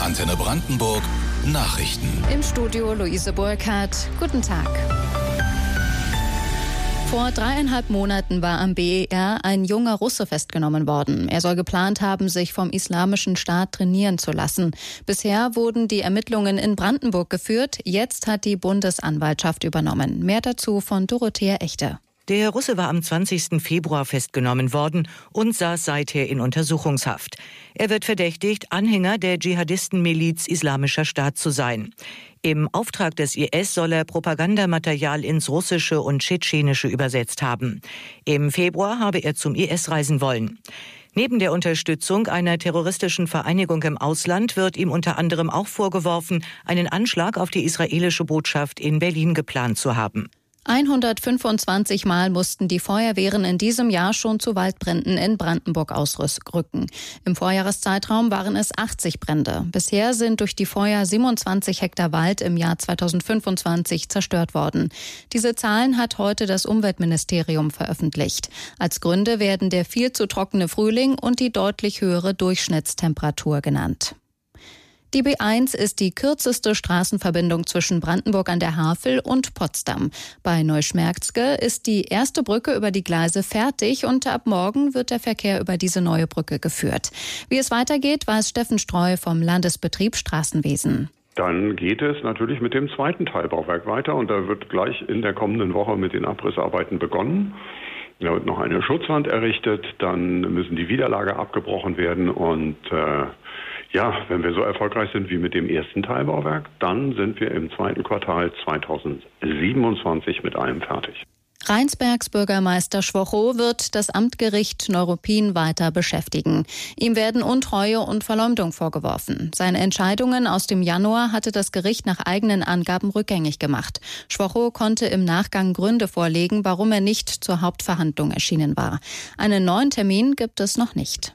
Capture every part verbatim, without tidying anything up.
Antenne Brandenburg Nachrichten. Im Studio Luise Burkhardt. Guten Tag. Vor dreieinhalb Monaten war am B E R ein junger Russe festgenommen worden. Er soll geplant haben, sich vom Islamischen Staat trainieren zu lassen. Bisher wurden die Ermittlungen in Brandenburg geführt. Jetzt hat die Bundesanwaltschaft übernommen. Mehr dazu von Dorothea Echte. Der Russe war am zwanzigsten Februar festgenommen worden und saß seither in Untersuchungshaft. Er wird verdächtigt, Anhänger der Dschihadistenmiliz Islamischer Staat zu sein. Im Auftrag des I S soll er Propagandamaterial ins Russische und Tschetschenische übersetzt haben. Im Februar habe er zum I S reisen wollen. Neben der Unterstützung einer terroristischen Vereinigung im Ausland wird ihm unter anderem auch vorgeworfen, einen Anschlag auf die israelische Botschaft in Berlin geplant zu haben. hundertfünfundzwanzig Mal mussten die Feuerwehren in diesem Jahr schon zu Waldbränden in Brandenburg ausrücken. Im Vorjahreszeitraum waren es achtzig Brände. Bisher sind durch die Feuer siebenundzwanzig Hektar Wald im Jahr zweitausendfünfundzwanzig zerstört worden. Diese Zahlen hat heute das Umweltministerium veröffentlicht. Als Gründe werden der viel zu trockene Frühling und die deutlich höhere Durchschnittstemperatur genannt. Die B eins ist die kürzeste Straßenverbindung zwischen Brandenburg an der Havel und Potsdam. Bei Neuschmertzke ist die erste Brücke über die Gleise fertig und ab morgen wird der Verkehr über diese neue Brücke geführt. Wie es weitergeht, weiß Steffen Streu vom Landesbetrieb Straßenwesen. Dann geht es natürlich mit dem zweiten Teilbauwerk weiter und da wird gleich in der kommenden Woche mit den Abrissarbeiten begonnen. Da wird noch eine Schutzwand errichtet, dann müssen die Widerlager abgebrochen werden und äh, ja, wenn wir so erfolgreich sind wie mit dem ersten Teilbauwerk, dann sind wir im zweiten Quartal zweitausendsiebenundzwanzig mit allem fertig. Rheinsbergs Bürgermeister Schwochow wird das Amtsgericht Neuruppin weiter beschäftigen. Ihm werden Untreue und Verleumdung vorgeworfen. Seine Entscheidungen aus dem Januar hatte das Gericht nach eigenen Angaben rückgängig gemacht. Schwochow konnte im Nachgang Gründe vorlegen, warum er nicht zur Hauptverhandlung erschienen war. Einen neuen Termin gibt es noch nicht.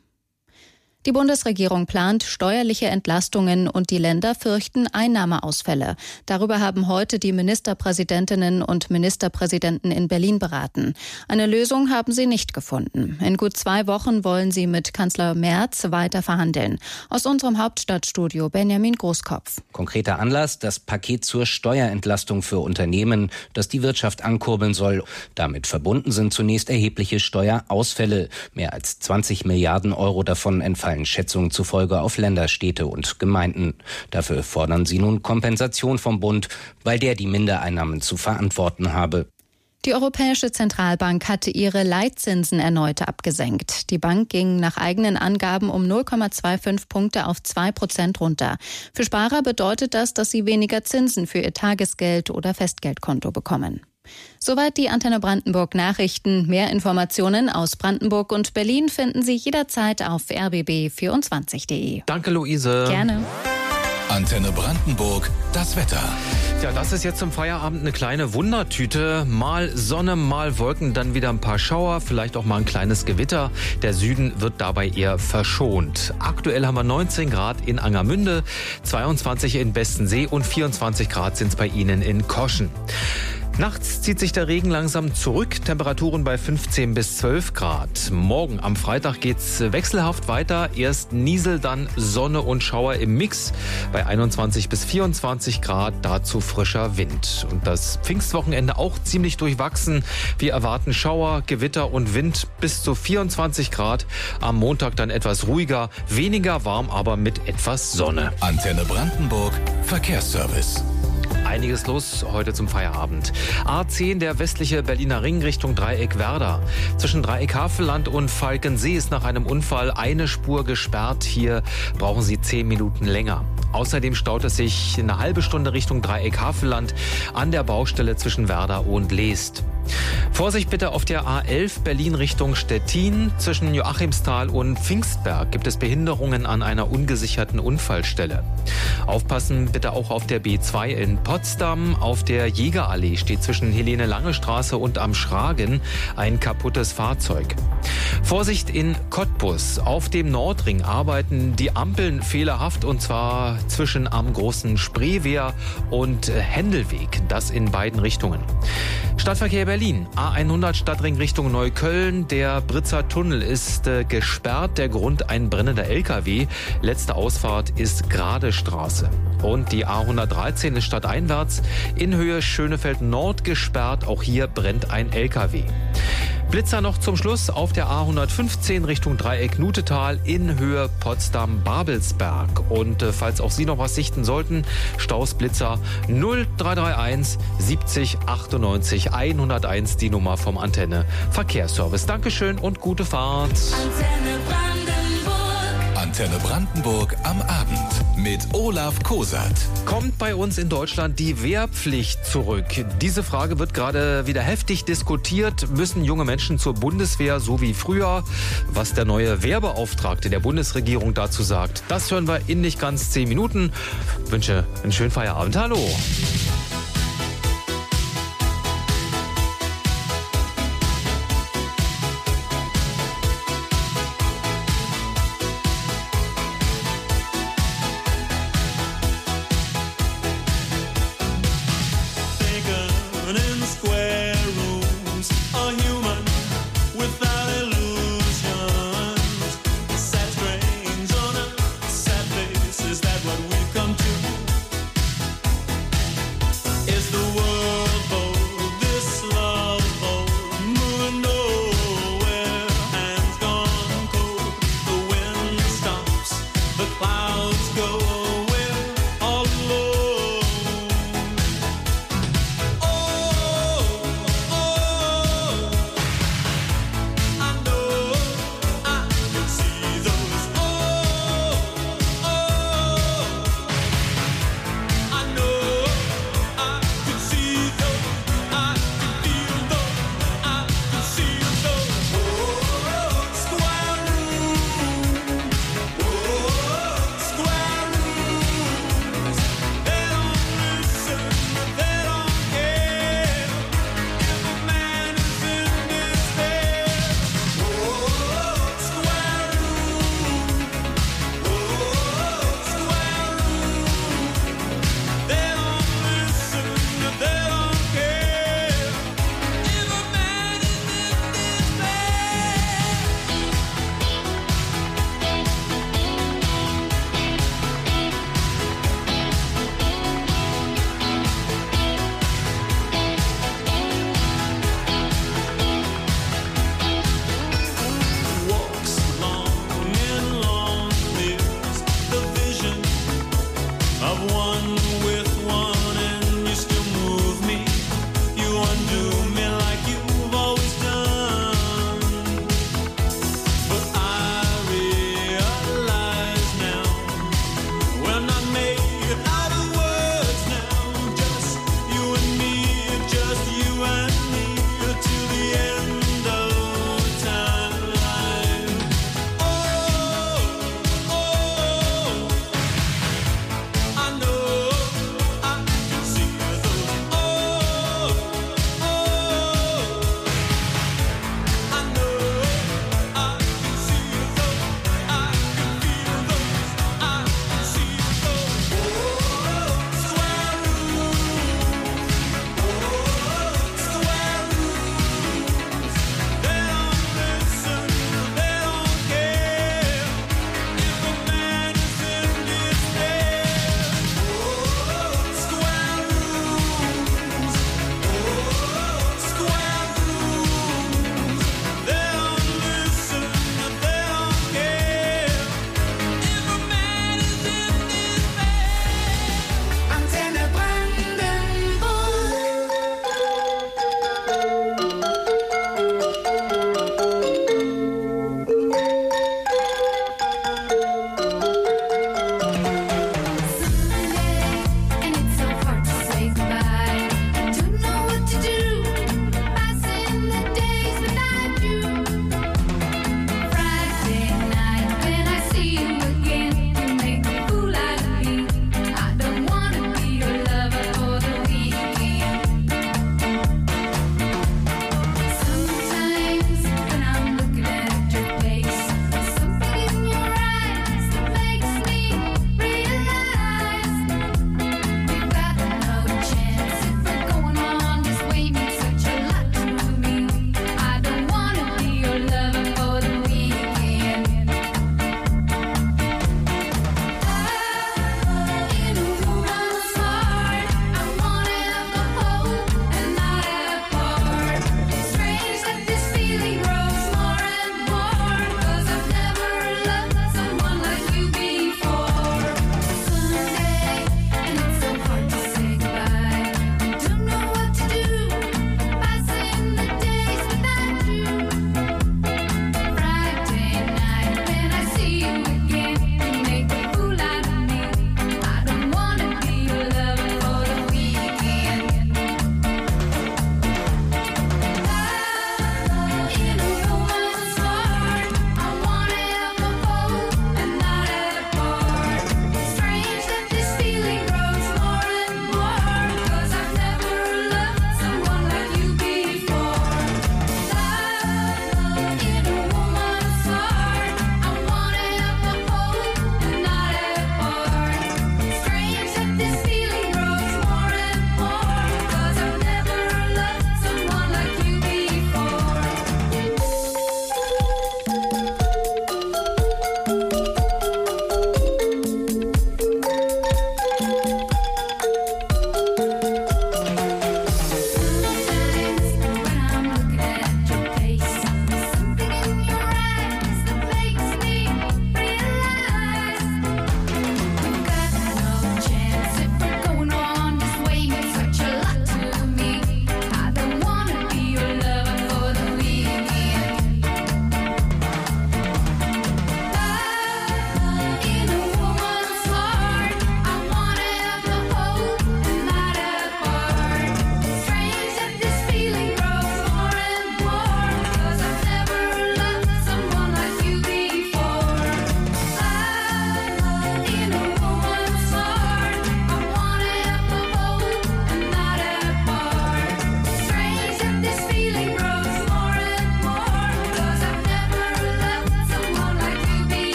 Die Bundesregierung plant steuerliche Entlastungen und die Länder fürchten Einnahmeausfälle. Darüber haben heute die Ministerpräsidentinnen und Ministerpräsidenten in Berlin beraten. Eine Lösung haben sie nicht gefunden. In gut zwei Wochen wollen sie mit Kanzler Merz weiter verhandeln. Aus unserem Hauptstadtstudio Benjamin Großkopf. Konkreter Anlass, das Paket zur Steuerentlastung für Unternehmen, das die Wirtschaft ankurbeln soll. Damit verbunden sind zunächst erhebliche Steuerausfälle. Mehr als zwanzig Milliarden Euro davon entfallen Schätzungen zufolge auf Länder, Städte und Gemeinden. Dafür fordern sie nun Kompensation vom Bund, weil der die Mindereinnahmen zu verantworten habe. Die Europäische Zentralbank hatte ihre Leitzinsen erneut abgesenkt. Die Bank ging nach eigenen Angaben um null Komma fünfundzwanzig Punkte auf zwei Prozent runter. Für Sparer bedeutet das, dass sie weniger Zinsen für ihr Tagesgeld oder Festgeldkonto bekommen. Soweit die Antenne Brandenburg Nachrichten. Mehr Informationen aus Brandenburg und Berlin finden Sie jederzeit auf r b b vierundzwanzig punkt d e. Danke, Luise. Gerne. Antenne Brandenburg, das Wetter. Ja, das ist jetzt zum Feierabend eine kleine Wundertüte. Mal Sonne, mal Wolken, dann wieder ein paar Schauer, vielleicht auch mal ein kleines Gewitter. Der Süden wird dabei eher verschont. Aktuell haben wir neunzehn Grad in Angermünde, zweiundzwanzig in Bestensee und vierundzwanzig Grad sind es bei Ihnen in Koschen. Nachts zieht sich der Regen langsam zurück, Temperaturen bei fünfzehn bis zwölf Grad. Morgen am Freitag geht's wechselhaft weiter. Erst Niesel, dann Sonne und Schauer im Mix bei einundzwanzig bis vierundzwanzig Grad, dazu frischer Wind. Und das Pfingstwochenende auch ziemlich durchwachsen. Wir erwarten Schauer, Gewitter und Wind bis zu vierundzwanzig Grad. Am Montag dann etwas ruhiger, weniger warm, aber mit etwas Sonne. Antenne Brandenburg, Verkehrsservice. Einiges los heute zum Feierabend. A zehn, der westliche Berliner Ring Richtung Dreieck Werder. Zwischen Dreieck Havelland und Falkensee ist nach einem Unfall eine Spur gesperrt. Hier brauchen Sie zehn Minuten länger. Außerdem staut es sich eine halbe Stunde Richtung Dreieck Havelland an der Baustelle zwischen Werder und Leest. Vorsicht bitte auf der A elf Berlin Richtung Stettin. Zwischen Joachimsthal und Pfingstberg gibt es Behinderungen an einer ungesicherten Unfallstelle. Aufpassen bitte auch auf der B zwei in Potsdam. Auf der Jägerallee steht zwischen Helene-Lange-Straße und Am Schragen ein kaputtes Fahrzeug. Vorsicht in Cottbus. Auf dem Nordring arbeiten die Ampeln fehlerhaft und zwar zwischen am Großen Spreewehr und Händelweg. Das in beiden Richtungen. Stadtverkehr Berlin. A hundert Stadtring Richtung Neukölln. Der Britzer Tunnel ist äh, gesperrt. Der Grund ein brennender L K W. Letzte Ausfahrt ist Grade Straße. Und die A hundertdreizehn ist stadteinwärts in Höhe Schönefeld Nord gesperrt. Auch hier brennt ein L K W. Blitzer noch zum Schluss auf der A hundertfünfzehn Richtung Dreieck Nutetal in Höhe Potsdam-Babelsberg. Und äh, falls auch Sie noch was sichten sollten, Staus Blitzer null drei drei eins siebzig achtundneunzig hunderteins, die Nummer vom Antenne Verkehrsservice. Dankeschön und gute Fahrt. Antenne Brandenburg. Antenne Brandenburg am Abend mit Olaf Kosat. Kommt bei uns in Deutschland die Wehrpflicht zurück? Diese Frage wird gerade wieder heftig diskutiert. Müssen junge Menschen zur Bundeswehr, so wie früher? Was der neue Wehrbeauftragte der Bundesregierung dazu sagt, das hören wir in nicht ganz zehn Minuten. Ich wünsche einen schönen Feierabend. Hallo.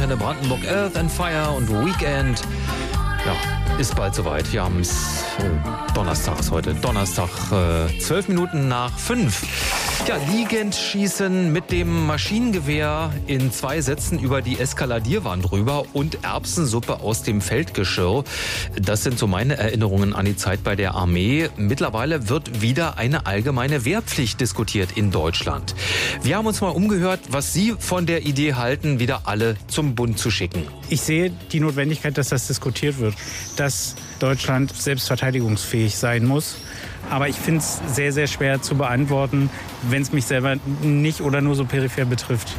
Antenne Brandenburg, Earth and Fire und Weekend. Ja, ist bald soweit. Wir haben es oh, Donnerstag ist heute. Donnerstag, äh, zwölf Minuten nach fünf. Ja, liegend schießen mit dem Maschinengewehr in zwei Sätzen über die Eskaladierwand rüber und Erbsensuppe aus dem Feldgeschirr. Das sind so meine Erinnerungen an die Zeit bei der Armee. Mittlerweile wird wieder eine allgemeine Wehrpflicht diskutiert in Deutschland. Wir haben uns mal umgehört, was Sie von der Idee halten, wieder alle zum Bund zu schicken. Ich sehe die Notwendigkeit, dass das diskutiert wird, dass Deutschland selbstverteidigungsfähig sein muss. Aber ich finde es sehr, sehr schwer zu beantworten, wenn es mich selber nicht oder nur so peripher betrifft.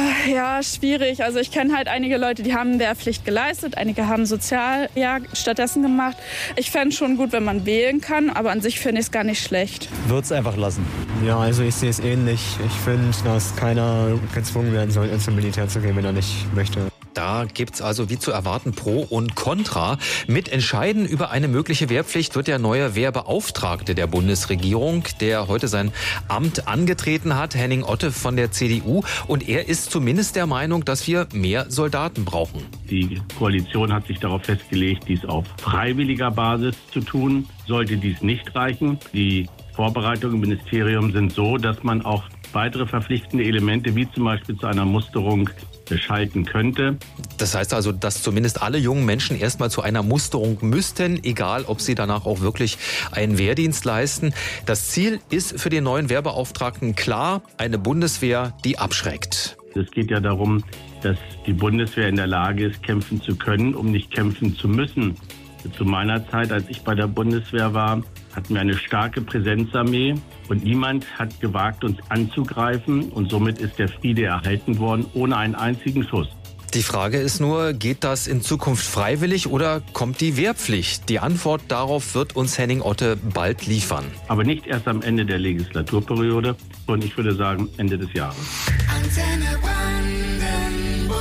Ja, schwierig. Also ich kenne halt einige Leute, die haben Wehrpflicht geleistet. Einige haben Sozialjahr stattdessen gemacht. Ich fände es schon gut, wenn man wählen kann, aber an sich finde ich es gar nicht schlecht. Würde es einfach lassen. Ja, also ich sehe es ähnlich. Ich finde, dass keiner gezwungen werden soll, ins Militär zu gehen, wenn er nicht möchte. Da gibt's also wie zu erwarten Pro und Contra. Mitentscheiden über eine mögliche Wehrpflicht wird der neue Wehrbeauftragte der Bundesregierung, der heute sein Amt angetreten hat, Henning Otte von der C D U. Und er ist zumindest der Meinung, dass wir mehr Soldaten brauchen. Die Koalition hat sich darauf festgelegt, dies auf freiwilliger Basis zu tun. Sollte dies nicht reichen, die Vorbereitungen im Ministerium sind so, dass man auch weitere verpflichtende Elemente, wie zum Beispiel zu einer Musterung, schalten könnte. Das heißt also, dass zumindest alle jungen Menschen erstmal zu einer Musterung müssten, egal ob sie danach auch wirklich einen Wehrdienst leisten. Das Ziel ist für den neuen Wehrbeauftragten klar, eine Bundeswehr, die abschreckt. Es geht ja darum, dass die Bundeswehr in der Lage ist, kämpfen zu können, um nicht kämpfen zu müssen. Zu meiner Zeit, als ich bei der Bundeswehr war, hatten wir eine starke Präsenzarmee und niemand hat gewagt, uns anzugreifen und somit ist der Friede erhalten worden, ohne einen einzigen Schuss. Die Frage ist nur, geht das in Zukunft freiwillig oder kommt die Wehrpflicht? Die Antwort darauf wird uns Henning Otte bald liefern. Aber nicht erst am Ende der Legislaturperiode, und ich würde sagen Ende des Jahres. Antenne Brandenburg.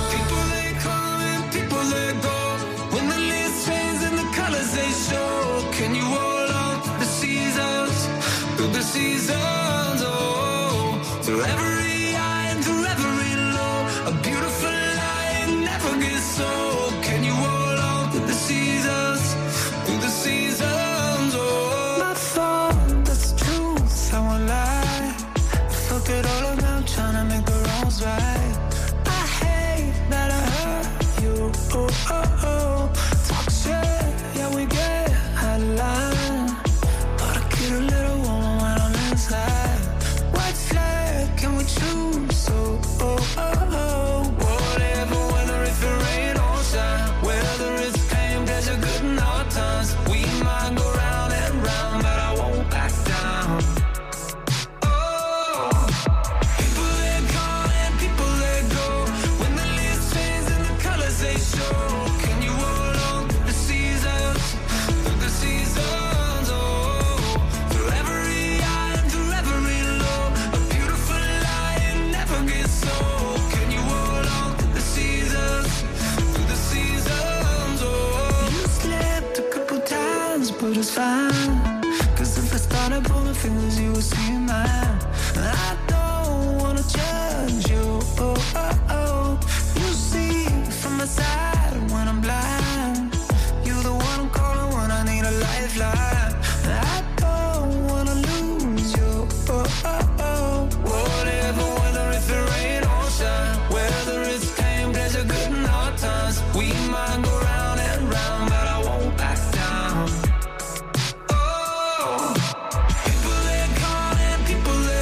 Seasons, oh, through every high and through every low, a beautiful line never gets old. Can you hold on through the seasons, through the seasons, oh. My fault, that's the truth, I won't lie. Fuck it all around, trying to make the wrongs right. I hate that I hurt you, oh, oh, oh. Talk shit, yeah, we get out of line, but I get a little warm. White flag, can we choose? So, oh, oh, oh. Whatever, whether if it rain or shine, whether it's pain, pleasure, good and hard times, we might go round and round, but I won't back down. Oh, people let come and people let go. When the leaves change and the colors they show, can you hold on through the seasons, through the seasons, oh, through every but it's fine, cause if I started pulling fingers, you would see mine. I don't wanna judge you, oh, oh, oh. You see from my side when I'm blind. You're the one I'm calling when I need a lifeline. I don't wanna lose you, oh, oh, oh. Whatever, whether if it rain or shine, whether it's pain, pleasure, good and hard times, we might go round and round, but I won't back down. People let come and people let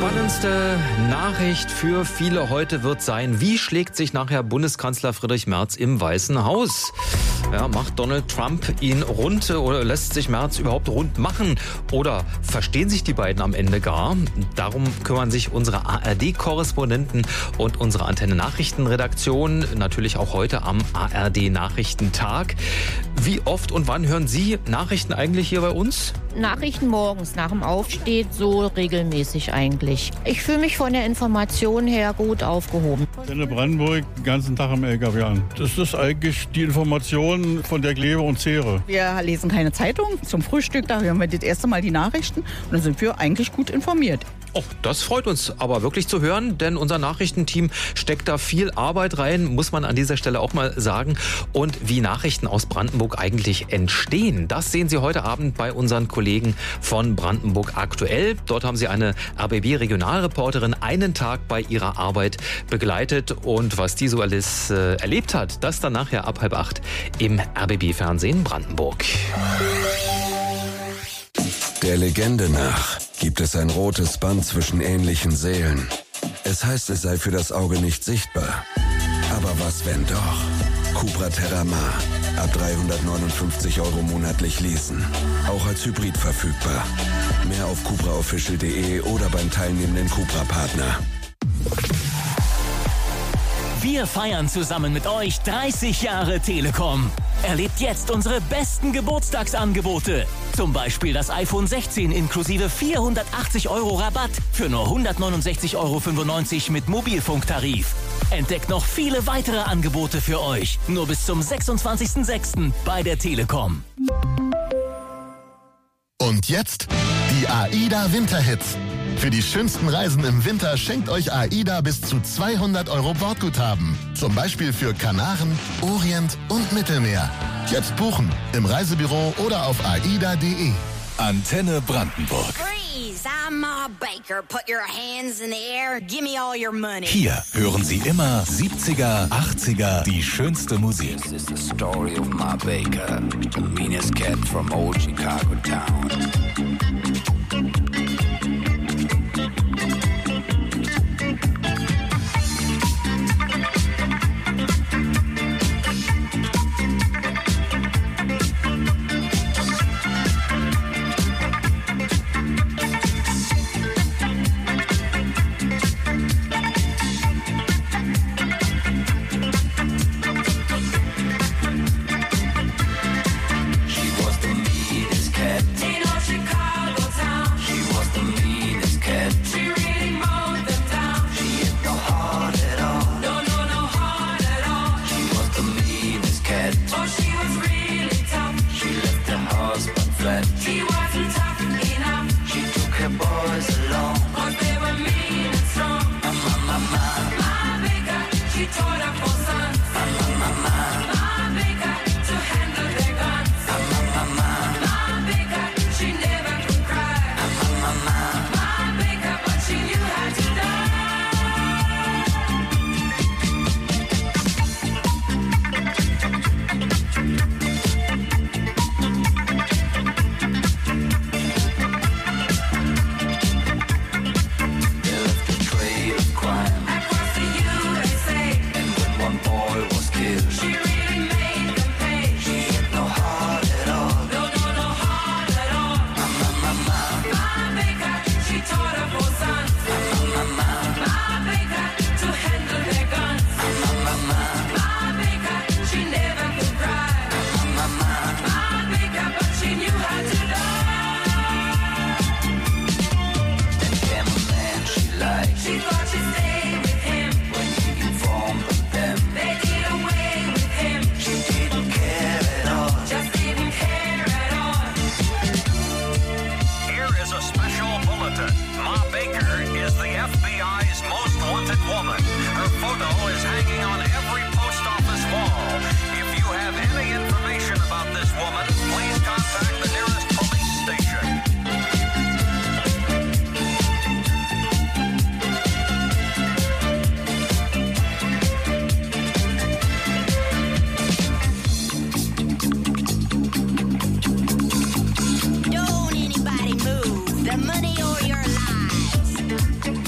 spannendste Nachricht für viele heute wird sein, wie schlägt sich nachher Bundeskanzler Friedrich Merz im Weißen Haus? Ja, macht Donald Trump ihn rund oder lässt sich Merz überhaupt rund machen? Oder verstehen sich die beiden am Ende gar? Darum kümmern sich unsere A R D-Korrespondenten und unsere Antenne-Nachrichtenredaktion natürlich auch heute am A R D-Nachrichtentag. Wie oft und wann hören Sie Nachrichten eigentlich hier bei uns? Nachrichten morgens nach dem Aufstehen so regelmäßig eigentlich. Ich fühle mich von der Information her gut aufgehoben. In Brandenburg den ganzen Tag im L K W an. Das ist eigentlich die Information, von der ich lebe und zehre. Wir lesen keine Zeitung. Zum Frühstück, da hören wir das erste Mal die Nachrichten und dann sind wir eigentlich gut informiert. Oh, das freut uns aber wirklich zu hören, denn unser Nachrichtenteam steckt da viel Arbeit rein, muss man an dieser Stelle auch mal sagen. Und wie Nachrichten aus Brandenburg eigentlich entstehen, das sehen Sie heute Abend bei unseren Kollegen von Brandenburg aktuell. Dort haben Sie eine R B B-Regionalreporterin einen Tag bei ihrer Arbeit begleitet. Und was die so alles äh, erlebt hat, das dann nachher ab halb acht im R B B-Fernsehen Brandenburg. Der Legende nach gibt es ein rotes Band zwischen ähnlichen Seelen. Es heißt, es sei für das Auge nicht sichtbar. Aber was, wenn doch? Cupra Terramar. Ab dreihundertneunundfünfzig Euro monatlich leasen. Auch als Hybrid verfügbar. Mehr auf cupra official punkt de oder beim teilnehmenden Cupra-Partner. Wir feiern zusammen mit euch dreißig Jahre Telekom. Erlebt jetzt unsere besten Geburtstagsangebote. Zum Beispiel das iPhone sechzehn inklusive vierhundertachtzig Euro Rabatt für nur hundertneunundsechzig Euro fünfundneunzig mit Mobilfunktarif. Entdeckt noch viele weitere Angebote für euch. Nur bis zum sechsundzwanzigsten sechsten bei der Telekom. Und jetzt die AIDA Winterhits. Für die schönsten Reisen im Winter schenkt euch AIDA bis zu zweihundert Euro Bordguthaben. Zum Beispiel für Kanaren, Orient und Mittelmeer. Jetzt buchen im Reisebüro oder auf aida punkt de. Antenne Brandenburg. Freeze, I'm Ma Baker. Put your hands in the air. Give me all your money. Hier hören Sie immer siebziger, achtziger, die schönste Musik. This is the story of Ma Baker, the meanest cat from old Chicago town. Don't anybody move. The money or your lives.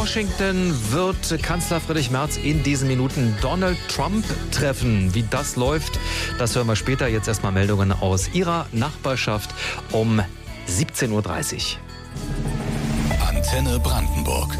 Washington wird Kanzler Friedrich Merz in diesen Minuten Donald Trump treffen. Wie das läuft, das hören wir später. Jetzt erstmal Meldungen aus Ihrer Nachbarschaft um siebzehn Uhr dreißig. Antenne Brandenburg.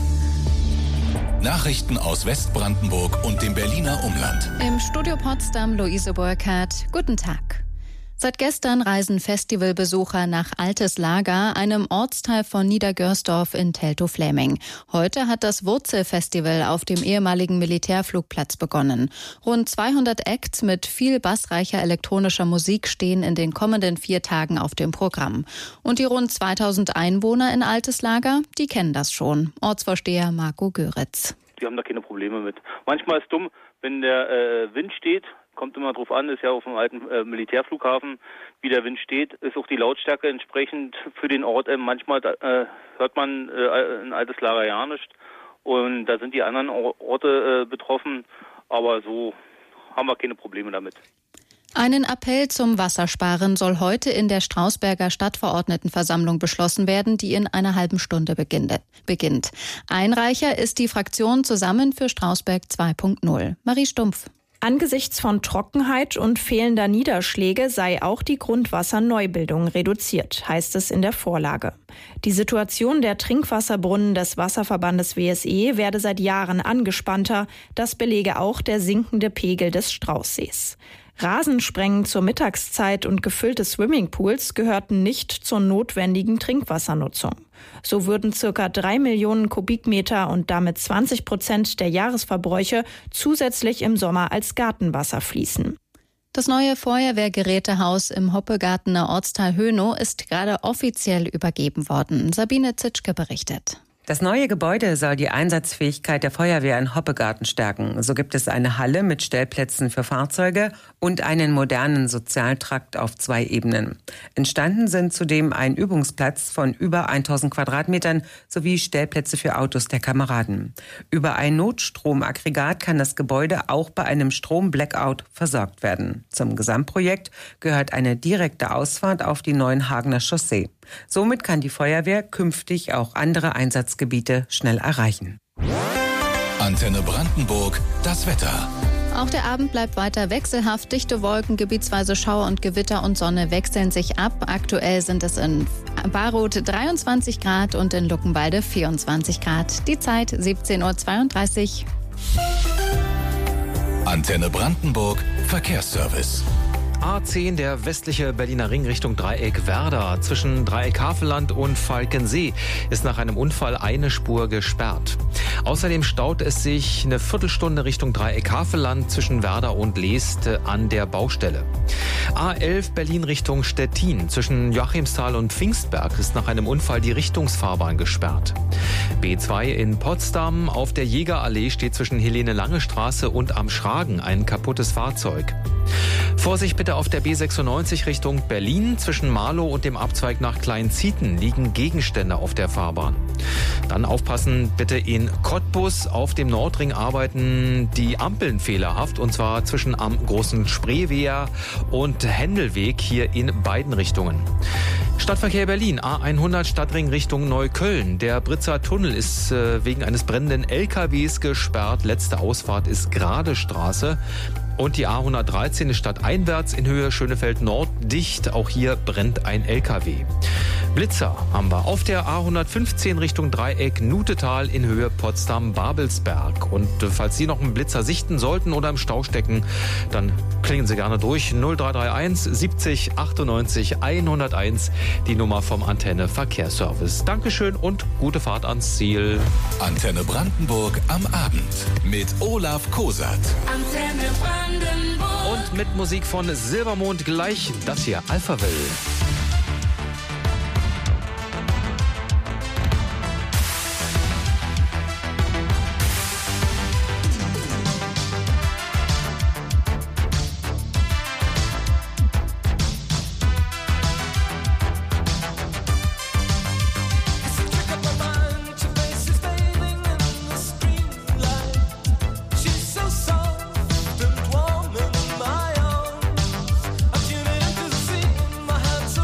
Nachrichten aus Westbrandenburg und dem Berliner Umland. Im Studio Potsdam Luise Burkhardt. Guten Tag. Seit gestern reisen Festivalbesucher nach Altes Lager, einem Ortsteil von Niedergörsdorf in Teltow-Fläming. Heute hat das Wurzelfestival auf dem ehemaligen Militärflugplatz begonnen. Rund zweihundert Acts mit viel bassreicher elektronischer Musik stehen in den kommenden vier Tagen auf dem Programm. Und die rund zweitausend Einwohner in Altes Lager, die kennen das schon. Ortsvorsteher Marco Göritz. Die haben da keine Probleme mit. Manchmal ist es dumm, wenn der äh, Wind steht. Kommt immer drauf an, ist ja auf dem alten äh, Militärflughafen, wie der Wind steht, ist auch die Lautstärke entsprechend für den Ort. Äh, manchmal äh, hört man äh, ein altes Lager ja nicht und da sind die anderen Orte äh, betroffen, aber so haben wir keine Probleme damit. Einen Appell zum Wassersparen soll heute in der Strausberger Stadtverordnetenversammlung beschlossen werden, die in einer halben Stunde beginnt. Einreicher ist die Fraktion Zusammen für Strausberg zwei Punkt null. Marie Stumpf. Angesichts von Trockenheit und fehlender Niederschläge sei auch die Grundwasserneubildung reduziert, heißt es in der Vorlage. Die Situation der Trinkwasserbrunnen des Wasserverbandes W S E werde seit Jahren angespannter, das belege auch der sinkende Pegel des Straußsees. Rasensprengen zur Mittagszeit und gefüllte Swimmingpools gehörten nicht zur notwendigen Trinkwassernutzung. So würden circa drei Millionen Kubikmeter und damit zwanzig Prozent der Jahresverbräuche zusätzlich im Sommer als Gartenwasser fließen. Das neue Feuerwehrgerätehaus im Hoppegartener Ortsteil Hönow ist gerade offiziell übergeben worden. Sabine Zitschke berichtet. Das neue Gebäude soll die Einsatzfähigkeit der Feuerwehr in Hoppegarten stärken. So gibt es eine Halle mit Stellplätzen für Fahrzeuge und einen modernen Sozialtrakt auf zwei Ebenen. Entstanden sind zudem ein Übungsplatz von über tausend Quadratmetern sowie Stellplätze für Autos der Kameraden. Über ein Notstromaggregat kann das Gebäude auch bei einem Strom-Blackout versorgt werden. Zum Gesamtprojekt gehört eine direkte Ausfahrt auf die Neuenhagener Chaussee. Somit kann die Feuerwehr künftig auch andere Einsatzgebiete schnell erreichen. Antenne Brandenburg, das Wetter. Auch der Abend bleibt weiter wechselhaft. Dichte Wolken, gebietsweise Schauer und Gewitter und Sonne wechseln sich ab. Aktuell sind es in Baruth dreiundzwanzig Grad und in Luckenwalde vierundzwanzig Grad. Die Zeit siebzehn Uhr zweiunddreißig. Antenne Brandenburg, Verkehrsservice. A zehn, der westliche Berliner Ring Richtung Dreieck Werder. Zwischen Dreieck Havelland und Falkensee ist nach einem Unfall eine Spur gesperrt. Außerdem staut es sich eine Viertelstunde Richtung Dreieck Havelland zwischen Werder und Leest an der Baustelle. A elf Berlin Richtung Stettin. Zwischen Joachimsthal und Pfingstberg ist nach einem Unfall die Richtungsfahrbahn gesperrt. B zwei in Potsdam. Auf der Jägerallee steht zwischen Helene-Lange-Straße und Am Schragen ein kaputtes Fahrzeug. Vorsicht bitte auf der B sechsundneunzig Richtung Berlin. Zwischen Marlow und dem Abzweig nach Kleinzieten liegen Gegenstände auf der Fahrbahn. Dann aufpassen bitte in Cottbus. Auf dem Nordring arbeiten die Ampeln fehlerhaft, und zwar zwischen am Großen Spreewehr und Händelweg hier in beiden Richtungen. Stadtverkehr Berlin, A hundert Stadtring Richtung Neukölln. Der Britzer Tunnel ist äh, wegen eines brennenden L K Ws gesperrt. Letzte Ausfahrt ist Grade Straße. Und die A hundertdreizehn ist stadteinwärts in Höhe Schönefeld Nord dicht. Auch hier brennt ein L K W. Blitzer haben wir auf der A hundertfünfzehn Richtung Dreieck Nutetal in Höhe Potsdam-Babelsberg. Und falls Sie noch einen Blitzer sichten sollten oder im Stau stecken, dann klingen Sie gerne durch. null drei drei eins siebzig achtundneunzig hunderteins, die Nummer vom Antenne Verkehrsservice. Dankeschön und gute Fahrt ans Ziel. Antenne Brandenburg am Abend mit Olaf Kosat. Antenne Brandenburg. Und mit Musik von Silbermond gleich das hier, Alphaville. Warm in my arms, I give it into the sea, my hands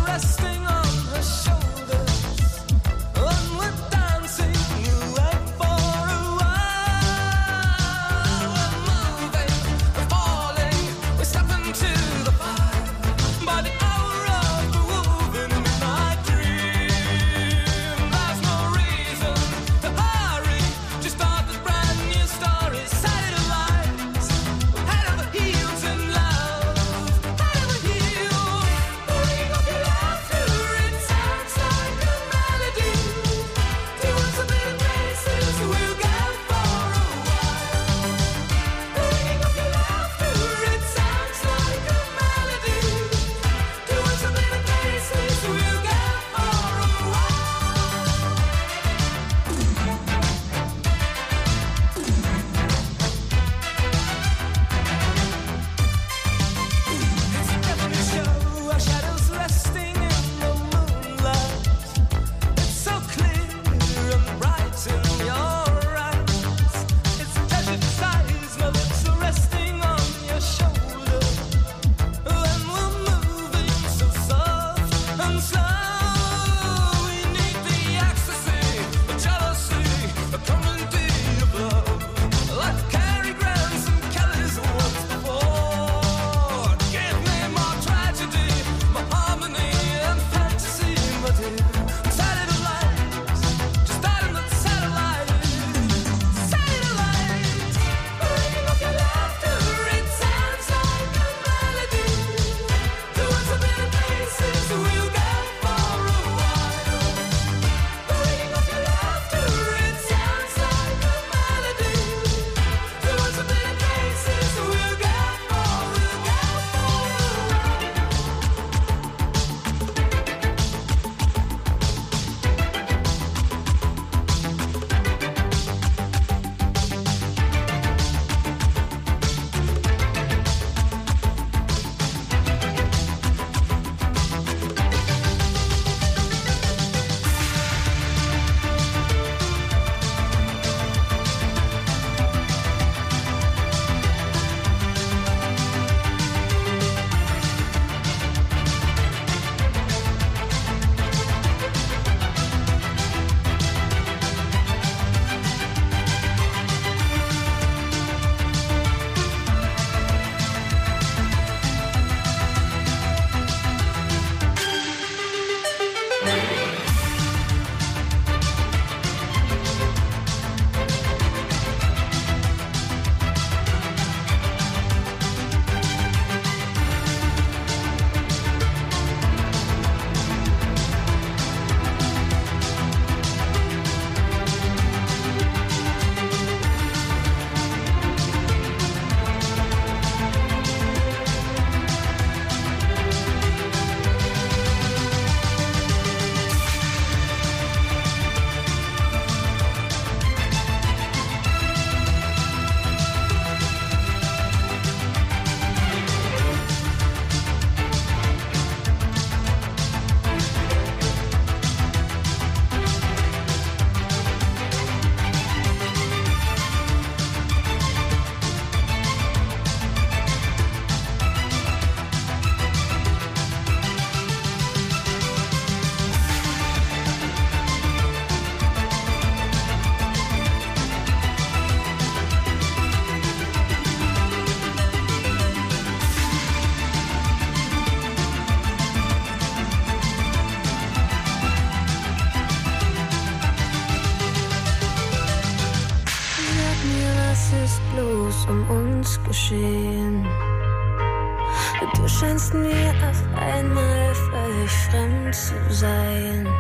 geschehen. Du scheinst mir auf einmal völlig fremd zu sein.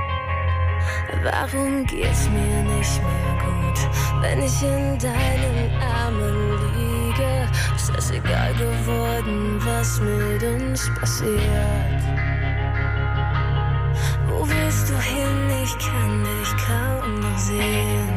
Warum geht's mir nicht mehr gut, wenn ich in deinen Armen liege? Ist es egal geworden, was mit uns passiert? Wo willst du hin? Ich kann dich kaum noch sehen.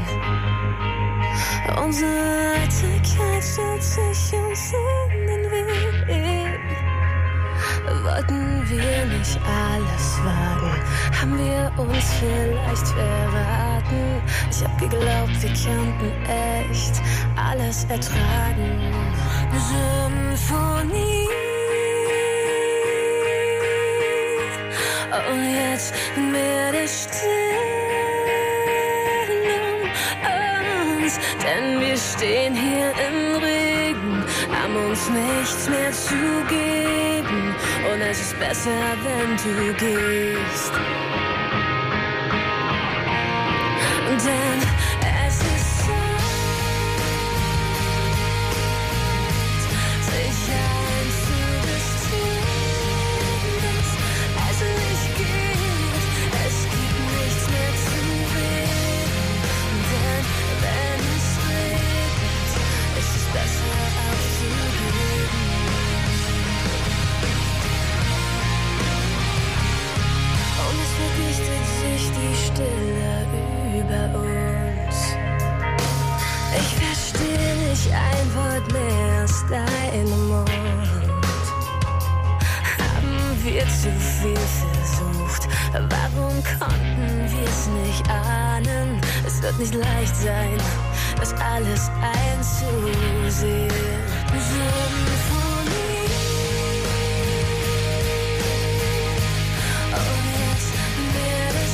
Unsere Eitelkeit stellt sich uns in den Weg. Wollten wir nicht alles wagen? Haben wir uns vielleicht verraten? Ich hab geglaubt, wir könnten echt alles ertragen. Symphonie. Und jetzt wird es still um uns, denn wir stehen hier im Regen, haben uns nichts mehr zu geben. Und es ist besser, wenn du gehst. Denn es ist Zeit, sich einzugestehen, dass es nicht geht. Es gibt nichts mehr zu reden. Denn wenn es regnet, ist es besser aufzugeben. Und es verdichtet sich die Stille über uns. Ich verstehe nicht ein Wort mehr aus deinem Mund. Haben wir zu viel versucht? Warum konnten wir es nicht ahnen? Es wird nicht leicht sein, das alles einzusehen. Symphonie. Und jetzt wird es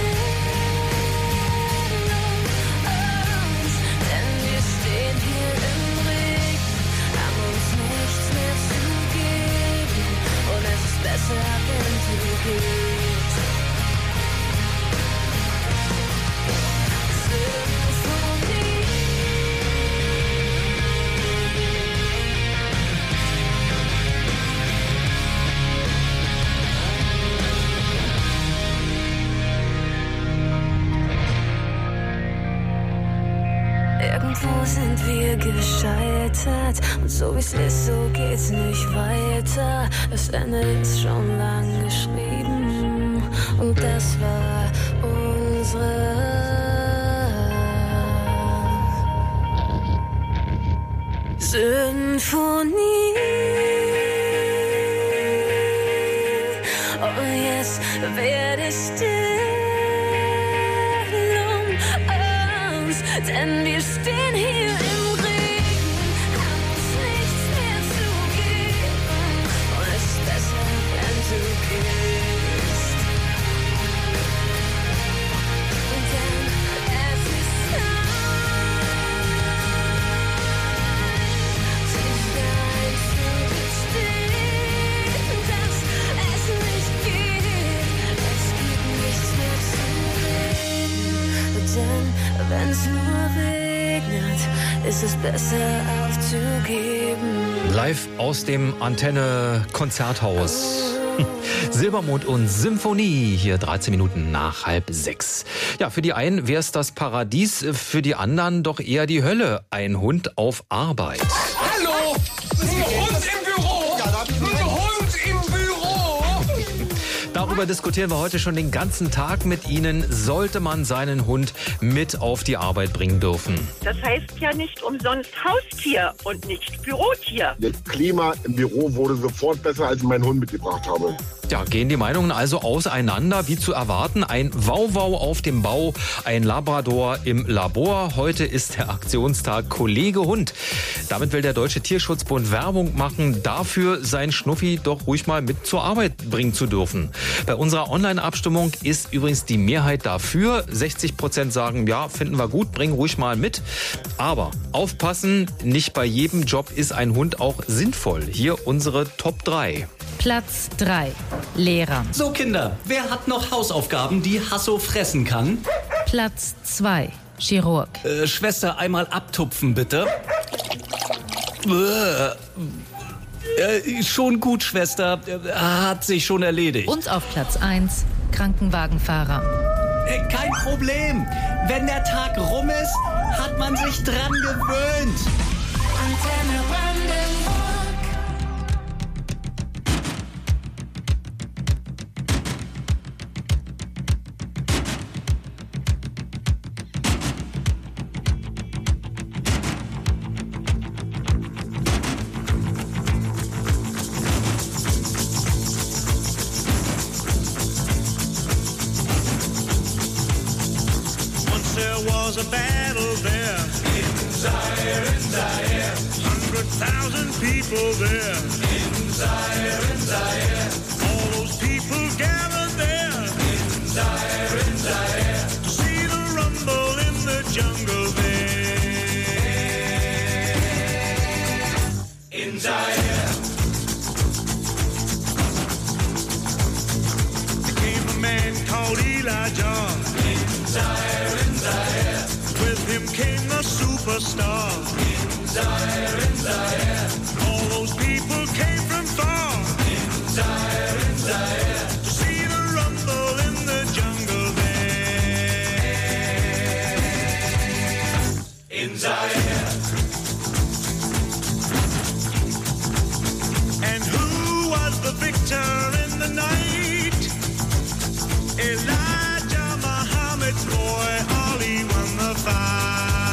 still um uns, denn wir stehen hier im Regen, haben uns nichts mehr zu geben. Und es ist besser, wenn du gehst. Symphonie. Irgendwo sind wir gescheitert und so wie's ist, so geht's nicht weiter. Das Ende ist schon lang geschrieben und das war unsere Symphonie. Und jetzt wird es still um uns, denn wir stehen hier im Regen, haben uns nichts mehr zu geben. Und es ist besser, wenn du gehst. Denn es ist Zeit, sich einzugestehen, dass es nicht geht. Es gibt nichts mehr zu reden. Denn wenn's nur regnet, ist es besser aufzugeben. Live aus dem Antenne-Konzerthaus. Silbermond und Symphonie, hier dreizehn Minuten nach halb sechs. Ja, für die einen wäre es das Paradies, für die anderen doch eher die Hölle. Ein Hund auf Arbeit. Hallo! Ein Hund im Büro! Ein Hund im Büro! Darüber diskutieren wir heute schon den ganzen Tag mit Ihnen. Sollte man seinen Hund mit auf die Arbeit bringen dürfen? Das heißt ja nicht umsonst Haustier und nicht Bürotier. Das Klima im Büro wurde sofort besser, als ich meinen Hund mitgebracht habe. Ja, gehen die Meinungen also auseinander, wie zu erwarten. Ein Wauwau auf dem Bau, ein Labrador im Labor. Heute ist der Aktionstag Kollege Hund. Damit will der Deutsche Tierschutzbund Werbung machen, dafür sein Schnuffi doch ruhig mal mit zur Arbeit bringen zu dürfen. Bei unserer Online-Abstimmung ist übrigens die Mehrheit dafür. sechzig Prozent sagen, ja, finden wir gut, bring ruhig mal mit. Aber aufpassen, nicht bei jedem Job ist ein Hund auch sinnvoll. Hier unsere Top drei. Platz drei. Lehrer. So Kinder, wer hat noch Hausaufgaben, die Hasso fressen kann? Platz zwei. Chirurg. Äh, Schwester, einmal abtupfen bitte. Äh, schon gut, Schwester. Hat sich schon erledigt. Und auf Platz eins Krankenwagenfahrer. Äh, kein Problem. Wenn der Tag rum ist, hat man sich dran gewöhnt. Antenne Brandenburg. There was a battle there in Zaire, in Zaire. Hundred thousand people there in Zaire, in Zaire. All those people gathered there in Zaire, in Zaire. To see the rumble in the jungle there in Zaire. There came a man called Elijah in Zaire. With him came the superstar in Zaire, in Zaire. All those people came from far in Zaire, in Zaire. To see the rumble in the jungle there in Zaire. And who was the victor in the night? Elijah Muhammad's boy Ali won the fight.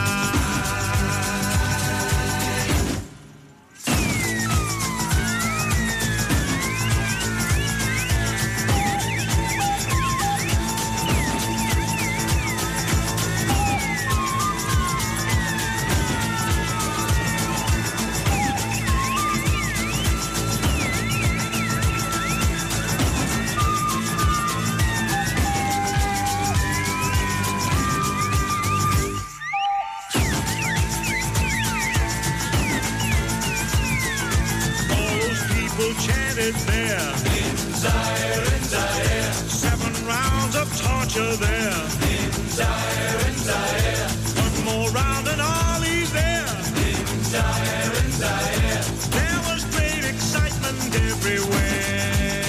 Chanted there in Zaire, in Zaire. Seven rounds of torture there in Zaire, in Zaire. One more round and Ali's there in Zaire, in Zaire. There was great excitement everywhere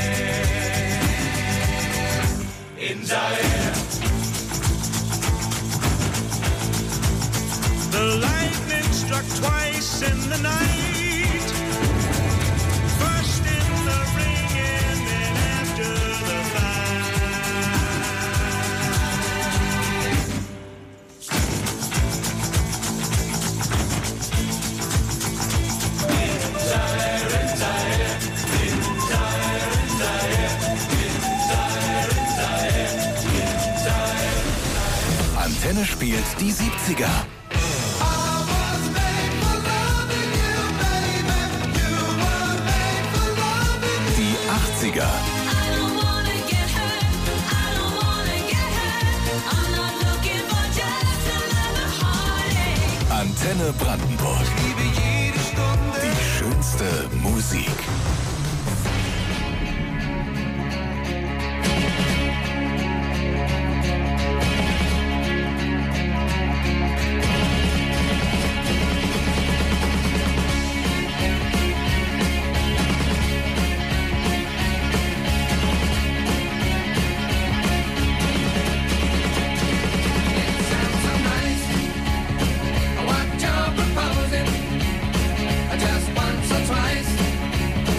in Zaire. The lightning struck twice in the night. Antenne spielt die siebziger. Die achtziger. Antenne Brandenburg. Die schönste Musik. Just once or twice.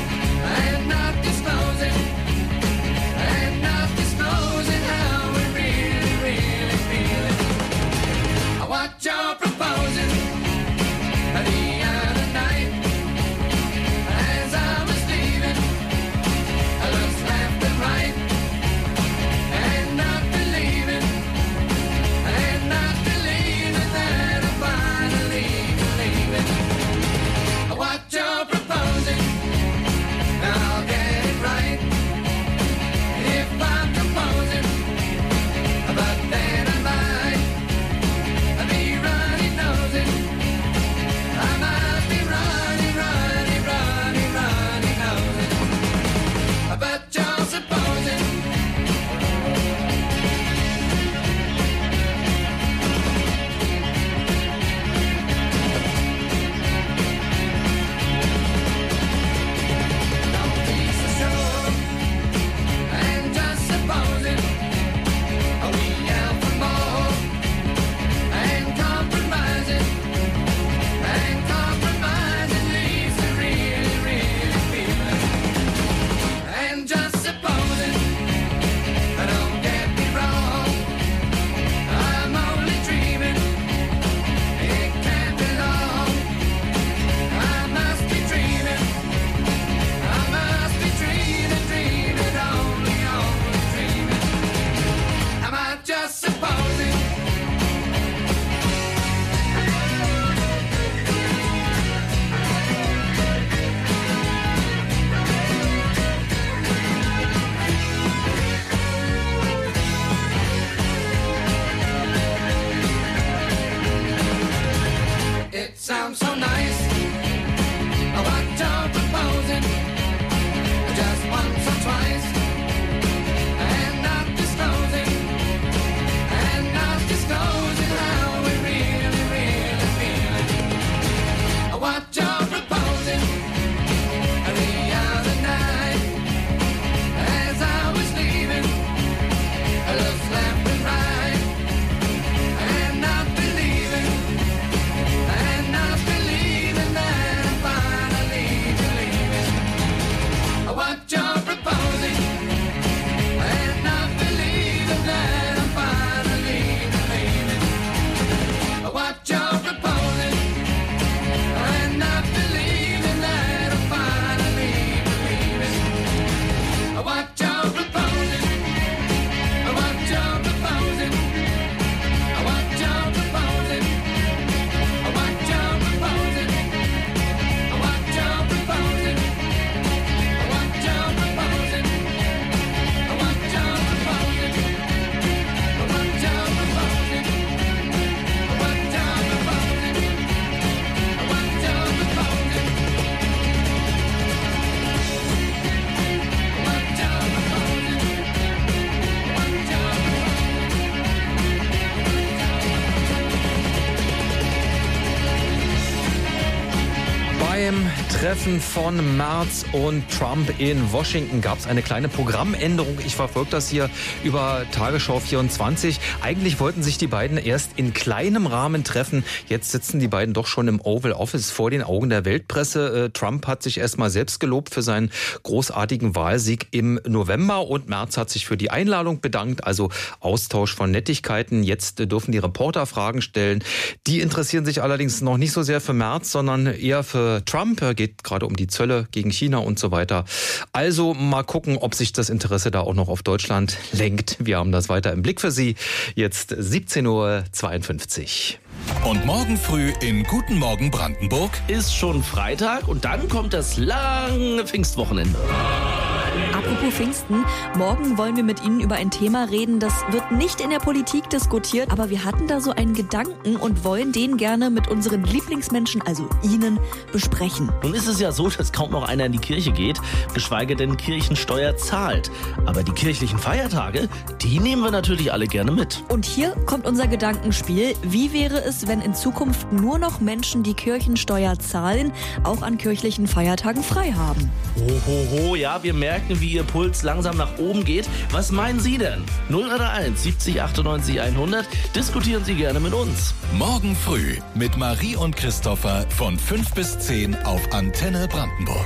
Treffen von Merz und Trump in Washington gab es eine kleine Programmänderung. Ich verfolge das hier über Tagesschau vierundzwanzig. Eigentlich wollten sich die beiden erst in kleinem Rahmen treffen. Jetzt sitzen die beiden doch schon im Oval Office vor den Augen der Weltpresse. Trump hat sich erstmal selbst gelobt für seinen großartigen Wahlsieg im November und Merz hat sich für die Einladung bedankt. Also Austausch von Nettigkeiten. Jetzt dürfen die Reporter Fragen stellen. Die interessieren sich allerdings noch nicht so sehr für Merz, sondern eher für Trump. Er geht gerade um die Zölle gegen China und so weiter. Also mal gucken, ob sich das Interesse da auch noch auf Deutschland lenkt. Wir haben das weiter im Blick für Sie. Jetzt siebzehn Uhr zweiundfünfzig. Und morgen früh in Guten Morgen Brandenburg ist schon Freitag und dann kommt das lange Pfingstwochenende. Apropos Pfingsten, morgen wollen wir mit Ihnen über ein Thema reden, das wird nicht in der Politik diskutiert, aber wir hatten da so einen Gedanken und wollen den gerne mit unseren Lieblingsmenschen, also Ihnen, besprechen. Nun ist es ja so, dass kaum noch einer in die Kirche geht, geschweige denn Kirchensteuer zahlt. Aber die kirchlichen Feiertage, die nehmen wir natürlich alle gerne mit. Und hier kommt unser Gedankenspiel. Wie wäre es, wenn in Zukunft nur noch Menschen, die Kirchensteuer zahlen, auch an kirchlichen Feiertagen frei haben? Ho, ho, ho, ja, wir merken, wie Ihr Puls langsam nach oben geht. Was meinen Sie denn? null drei eins siebzig achtundneunzig hundert. Diskutieren Sie gerne mit uns. Morgen früh mit Marie und Christopher von fünf bis zehn auf Antenne Brandenburg.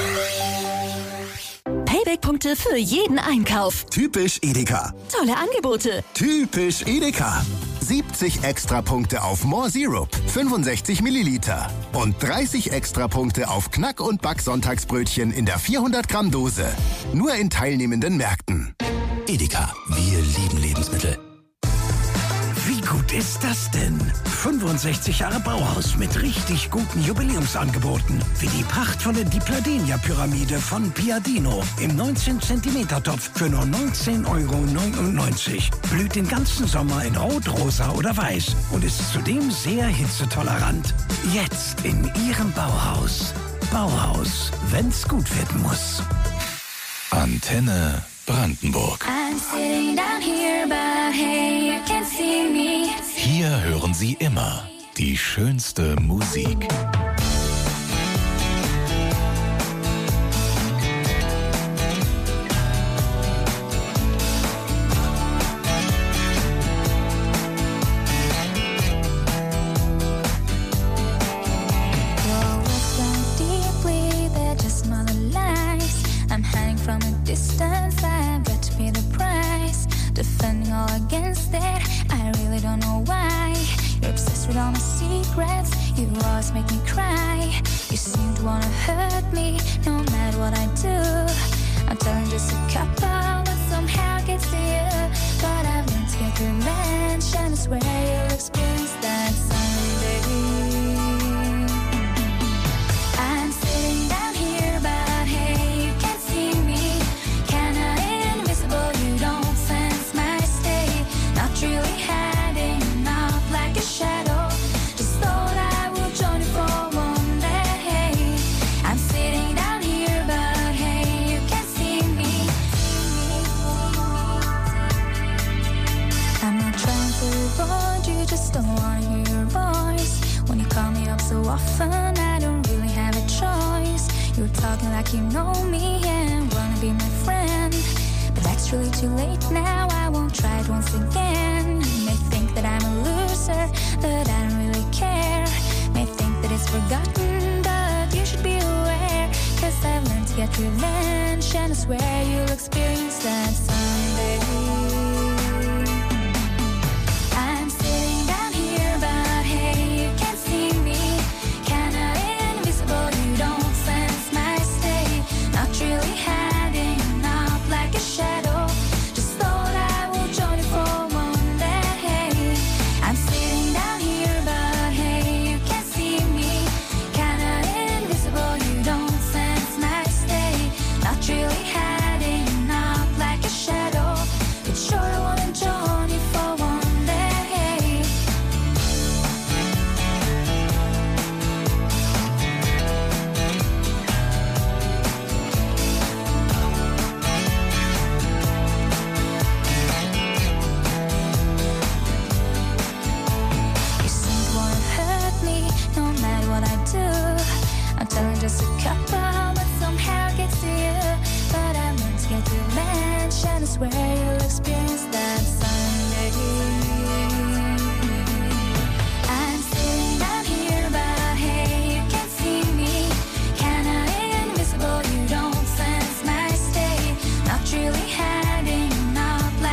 Payback-Punkte für jeden Einkauf. Typisch Edeka. Tolle Angebote. Typisch Edeka. siebzig Extrapunkte auf More Syrup, fünfundsechzig Milliliter. Und dreißig Extrapunkte auf Knack- und Back-Sonntagsbrötchen in der vierhundert Gramm Dose. Nur in teilnehmenden Märkten. Edeka, wir lieben Lebensmittel. Wie gut ist das denn? fünfundsechzig Jahre Bauhaus mit richtig guten Jubiläumsangeboten. Wie die prachtvolle Di Pladenia-Pyramide von Piadino im neunzehn Zentimeter Topf für nur neunzehn Euro neunundneunzig. Blüht den ganzen Sommer in Rot, Rosa oder Weiß und ist zudem sehr hitzetolerant. Jetzt in Ihrem Bauhaus. Bauhaus, wenn's gut werden muss. Antenne Brandenburg. I'm sitting down here, but hey, you can't see me. Hier hören Sie immer die schönste Musik. Defending all against it, I really don't know why. You're obsessed with all my secrets, you always make me cry. You seem to wanna hurt me, no matter what I do. I'm telling just a couple, but somehow it gets to you. But I've learned to get revenge, and I swear you'll experience that someday. I'm sitting down here, but hey, you can't see me. Kinda invisible, you don't really hiding out like a shadow. Just thought I would join you for one day. I'm sitting down here, but hey, you can't see me. I'm not trying to avoid you, just don't wanna hear your voice. When you call me up so often, I don't really have a choice. You're talking like you know me and wanna be my friend. But that's really too late now, I won't try it once again. You may think that I'm a loser, that I don't really care. May think that it's forgotten, but you should be aware. Cause I've learned to get revenge, and I swear you'll experience that someday. I'm sitting down here, but hey, you can't see me. Kinda invisible, you don't sense my state. Not really hiding out like a shadow. Just thought I would join you for one day. I'm sitting down here, but hey, you can't see me. Kinda invisible, you don't sense my state. Not really hiding out like a shadow.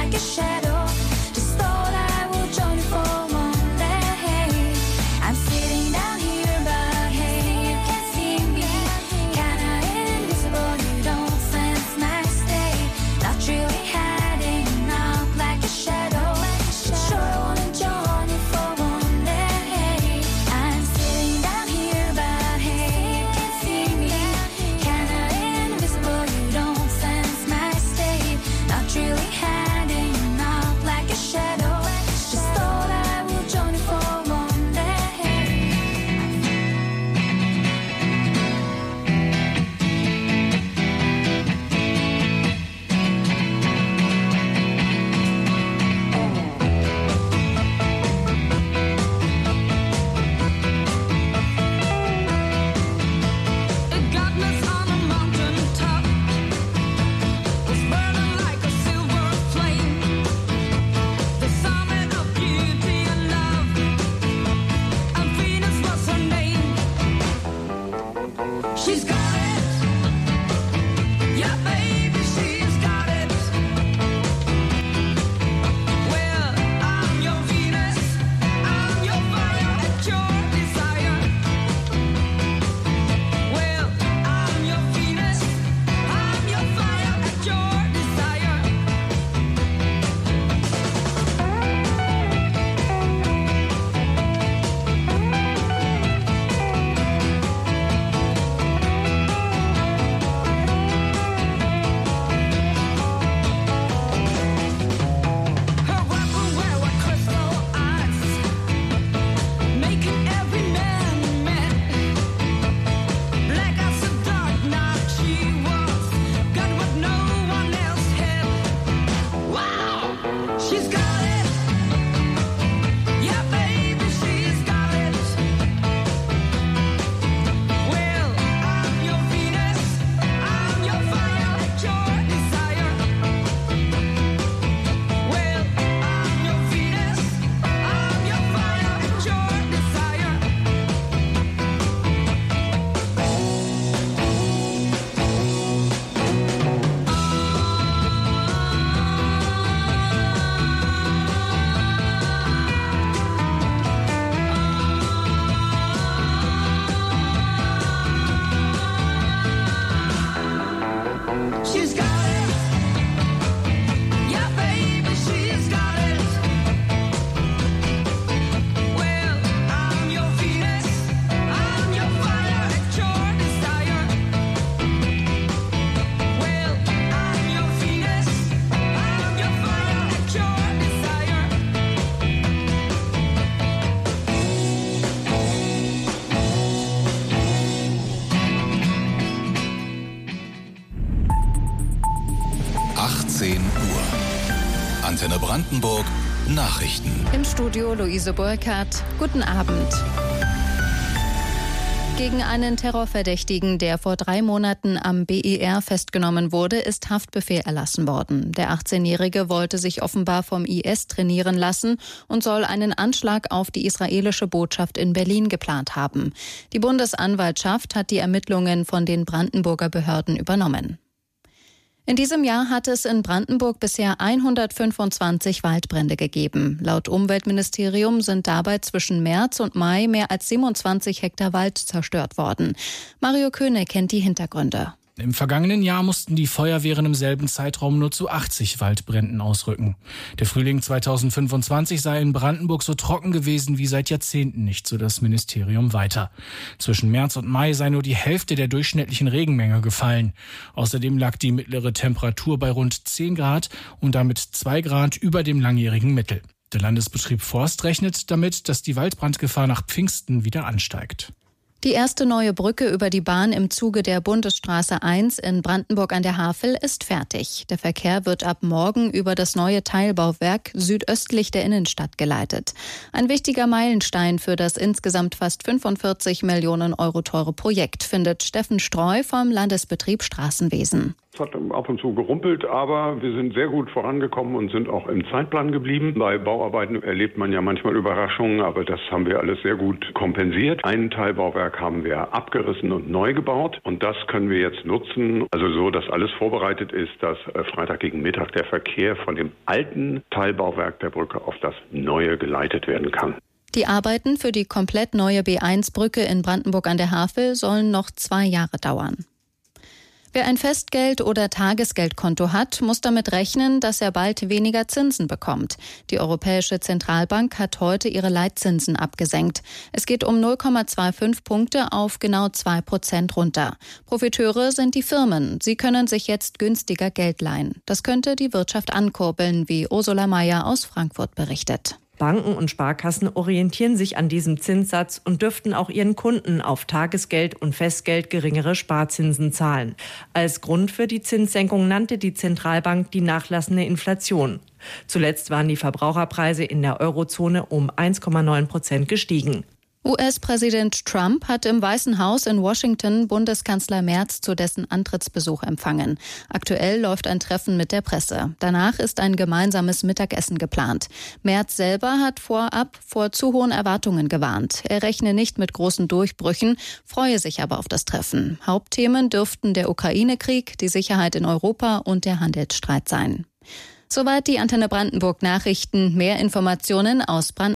like a shadow. Just thought I would join you for one day. I'm sitting down here, but hey, you can't see me. Kinda invisible, you don't sense my state. Not really hiding out like a shadow. Sure, I wanna join you for one day. I'm sitting down here, but hey, you can't see me. Kinda invisible, you don't sense my state. Not really hiding out like a shadow. Just thought I would join you for one day. It got us on a mountain top. Was burning like a silver flame. The summit of beauty and love. And Venus was her name. She's got it. Yeah, baby, she's got it. Well, I'm your Venus. I'm your fire at your desire. Well, I'm your Venus. I'm your fire at your desire. Her weapon were what crystal eyes, making every man mad. Black as the dark night she was, got what no one else had. Wow, she's got it. Yeah, baby, she's got it. Well, I'm your Venus. I'm your fire at your desire. Well, I'm your Venus. I'm your fire at your desire. She's got it. Yeah, baby, she's got it. Well, I'm your Venus. I'm your fire at your desire. Well, I'm your Venus. I'm your fire at your desire. achtzehn Uhr. Antenne Brandenburg. Nachrichten. Im Studio Luise Burkhardt. Guten Abend. Gegen einen Terrorverdächtigen, der vor drei Monaten am B E R festgenommen wurde, ist Haftbefehl erlassen worden. Der achtzehnjährige wollte sich offenbar vom I S trainieren lassen und soll einen Anschlag auf die israelische Botschaft in Berlin geplant haben. Die Bundesanwaltschaft hat die Ermittlungen von den Brandenburger Behörden übernommen. In diesem Jahr hat es in Brandenburg bisher hundertfünfundzwanzig Waldbrände gegeben. Laut Umweltministerium sind dabei zwischen März und Mai mehr als siebenundzwanzig Hektar Wald zerstört worden. Mario Köhne kennt die Hintergründe. Im vergangenen Jahr mussten die Feuerwehren im selben Zeitraum nur zu achtzig Waldbränden ausrücken. Der Frühling zweitausendfünfundzwanzig sei in Brandenburg so trocken gewesen wie seit Jahrzehnten nicht, so das Ministerium weiter. Zwischen März und Mai sei nur die Hälfte der durchschnittlichen Regenmenge gefallen. Außerdem lag die mittlere Temperatur bei rund zehn Grad und damit zwei Grad über dem langjährigen Mittel. Der Landesbetrieb Forst rechnet damit, dass die Waldbrandgefahr nach Pfingsten wieder ansteigt. Die erste neue Brücke über die Bahn im Zuge der Bundesstraße eins in Brandenburg an der Havel ist fertig. Der Verkehr wird ab morgen über das neue Teilbauwerk südöstlich der Innenstadt geleitet. Ein wichtiger Meilenstein für das insgesamt fast fünfundvierzig Millionen Euro teure Projekt, findet Steffen Streu vom Landesbetrieb Straßenwesen. Es hat ab und zu gerumpelt, aber wir sind sehr gut vorangekommen und sind auch im Zeitplan geblieben. Bei Bauarbeiten erlebt man ja manchmal Überraschungen, aber das haben wir alles sehr gut kompensiert. Ein Teilbauwerk haben wir abgerissen und neu gebaut und das können wir jetzt nutzen. Also so, dass alles vorbereitet ist, dass Freitag gegen Mittag der Verkehr von dem alten Teilbauwerk der Brücke auf das neue geleitet werden kann. Die Arbeiten für die komplett neue B eins Brücke in Brandenburg an der Havel sollen noch zwei Jahre dauern. Wer ein Festgeld- oder Tagesgeldkonto hat, muss damit rechnen, dass er bald weniger Zinsen bekommt. Die Europäische Zentralbank hat heute ihre Leitzinsen abgesenkt. Es geht um null Komma fünfundzwanzig Punkte auf genau zwei Prozent runter. Profiteure sind die Firmen. Sie können sich jetzt günstiger Geld leihen. Das könnte die Wirtschaft ankurbeln, wie Ursula Mayer aus Frankfurt berichtet. Banken und Sparkassen orientieren sich an diesem Zinssatz und dürften auch ihren Kunden auf Tagesgeld und Festgeld geringere Sparzinsen zahlen. Als Grund für die Zinssenkung nannte die Zentralbank die nachlassende Inflation. Zuletzt waren die Verbraucherpreise in der Eurozone um eins Komma neun Prozent gestiegen. U S-Präsident Trump hat im Weißen Haus in Washington Bundeskanzler Merz zu dessen Antrittsbesuch empfangen. Aktuell läuft ein Treffen mit der Presse. Danach ist ein gemeinsames Mittagessen geplant. Merz selber hat vorab vor zu hohen Erwartungen gewarnt. Er rechne nicht mit großen Durchbrüchen, freue sich aber auf das Treffen. Hauptthemen dürften der Ukraine-Krieg, die Sicherheit in Europa und der Handelsstreit sein. Soweit die Antenne Brandenburg Nachrichten. Mehr Informationen aus Brandenburg.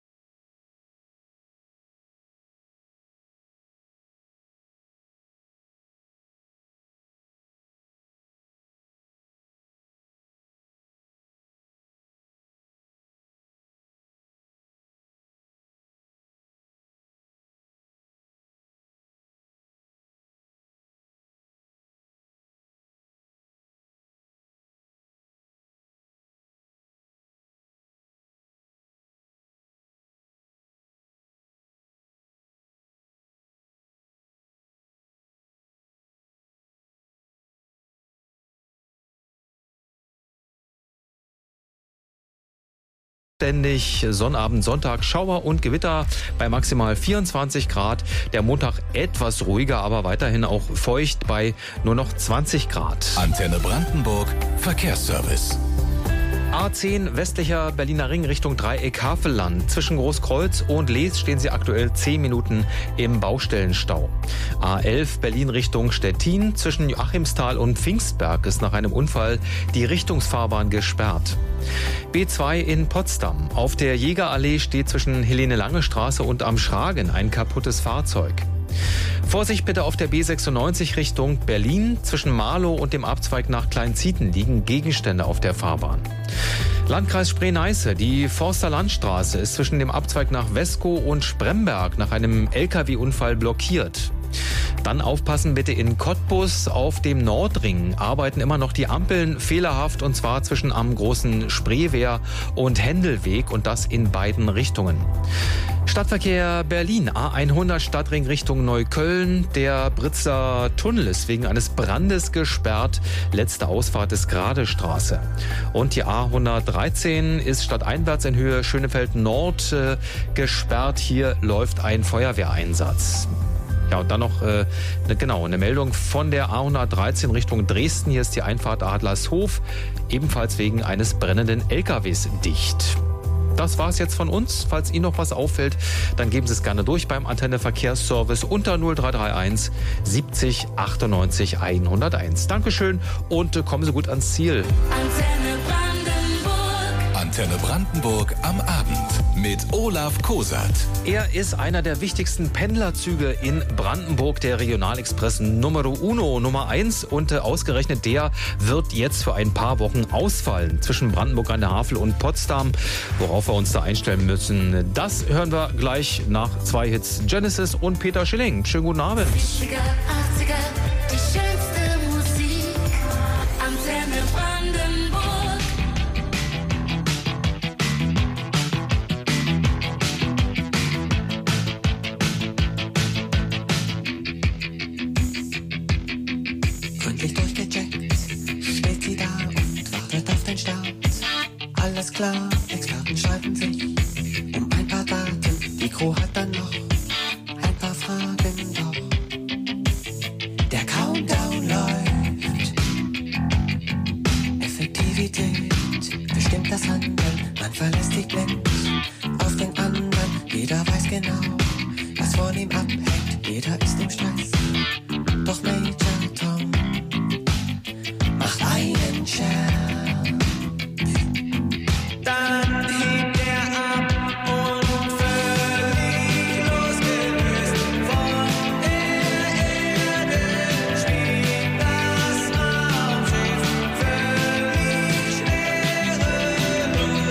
Ständig Sonnabend, Sonntag, Schauer und Gewitter bei maximal vierundzwanzig Grad. Der Montag etwas ruhiger, aber weiterhin auch feucht bei nur noch zwanzig Grad. Antenne Brandenburg, Verkehrsservice. A zehn westlicher Berliner Ring Richtung Dreieck Havelland. Zwischen Großkreuz und Lees stehen Sie aktuell zehn Minuten im Baustellenstau. A elf Berlin Richtung Stettin. Zwischen Joachimsthal und Pfingstberg ist nach einem Unfall die Richtungsfahrbahn gesperrt. B zwei in Potsdam. Auf der Jägerallee steht zwischen Helene-Lange-Straße und Am Schragen ein kaputtes Fahrzeug. Vorsicht bitte auf der B sechsundneunzig Richtung Berlin. Zwischen Marlow und dem Abzweig nach Kleinzieten liegen Gegenstände auf der Fahrbahn. Landkreis Spree-Neiße. Die Forster Landstraße ist zwischen dem Abzweig nach Weskow und Spremberg nach einem L K W-Unfall blockiert. Dann aufpassen bitte in Cottbus. Auf dem Nordring arbeiten immer noch die Ampeln fehlerhaft und zwar zwischen am großen Spreewehr und Händelweg und das in beiden Richtungen. Stadtverkehr Berlin, A hundert Stadtring Richtung Neukölln. Der Britzer Tunnel ist wegen eines Brandes gesperrt. Letzte Ausfahrt ist Gradestraße. Und die A hundertdreizehn ist stadteinwärts in Höhe Schönefeld Nord äh, gesperrt. Hier läuft ein Feuerwehreinsatz. Ja, und dann noch äh, ne, genau, eine Meldung von der A hundertdreizehn Richtung Dresden. Hier ist die Einfahrt Adlershof, ebenfalls wegen eines brennenden L K Ws dicht. Das war's jetzt von uns. Falls Ihnen noch was auffällt, dann geben Sie es gerne durch beim Antenne Verkehrsservice unter null drei drei eins siebzig achtundneunzig hunderteins. Dankeschön und äh, kommen Sie gut ans Ziel. Antenne Brandenburg. Antenne Brandenburg am Abend mit Olaf Kosat. Er ist einer der wichtigsten Pendlerzüge in Brandenburg, der Regionalexpress Numero Uno, Nummer eins. Und äh, ausgerechnet der wird jetzt für ein paar Wochen ausfallen zwischen Brandenburg an der Havel und Potsdam. Worauf wir uns da einstellen müssen, das hören wir gleich nach zwei Hits. Genesis und Peter Schilling. Schönen guten Abend. siebziger, achtziger, die schönste Musik. Antenne Brandenburg. Gründlich durchgecheckt, steht sie da und wartet auf den Start. Alles klar, Experten streiten sich um ein paar Daten. Die Crew hat dann noch ein paar Fragen, doch der Countdown läuft. das Handeln, man verlässt sich blind auf den anderen. Jeder weiß genau, was von ihm abhängt. Jeder ist im Stress, doch Major Tom macht einen Scherz. Dann hebt er ab und völlig losgelöst von der Erde spielt das Raumschiff völlig schwerelos.